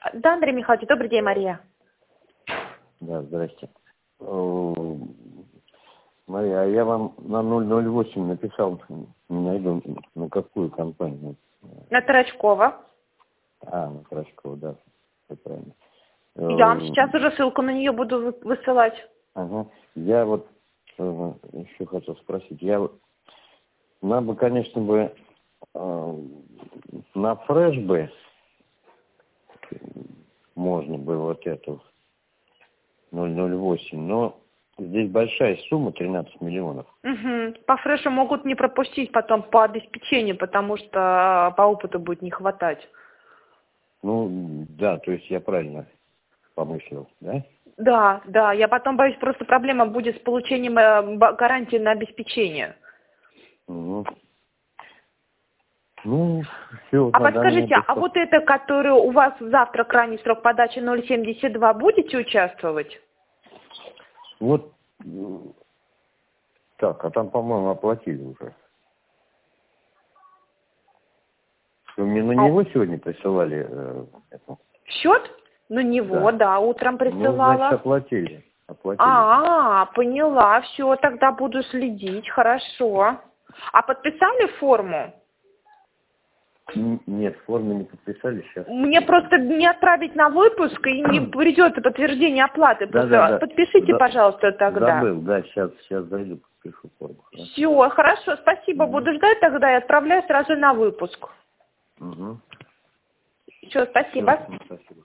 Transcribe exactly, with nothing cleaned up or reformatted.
Да, Андрей Михайлович, добрый день, Мария. Да, здрасте. Мария, а я вам на ноль ноль восемь написал, не найду, на какую компанию. На Тарачкова. А, на Тарачкова, да, все правильно. Я вам сейчас уже ссылку на нее буду высылать. Ага. Я вот еще хотел спросить. Я вот, нам бы, конечно, бы э, на фреш бы можно было вот эту ноль ноль восемь, но здесь большая сумма, тринадцать миллионов. Угу. По фрешу могут не пропустить потом по обеспечению, потому что по опыту будет не хватать. Ну, да, то есть я правильно помыслил, да? Да, да, я потом боюсь, просто проблема будет с получением гарантии на обеспечение. Угу. Ну, все. А подскажите, а вот это, которое у вас завтра крайний срок подачи ноль семьдесят два, будете участвовать? Вот так, а там, по-моему, оплатили уже. Вы мне на него а... сегодня присылали э, это? Счет? На него, да, да утром присылала. Ну, значит, оплатили. оплатили. А, поняла, все, тогда буду следить, хорошо. А подписали форму? Нет, форму не подписали сейчас. Мне просто не отправить на выпуск и не придет подтверждение оплаты. Да, да, да. Подпишите, За... пожалуйста, тогда. Забыл, да, сейчас, сейчас зайду, подпишу форму. Все, хорошо, спасибо, угу. Буду ждать тогда и отправляю сразу на выпуск. Угу. Все, спасибо. Все, спасибо.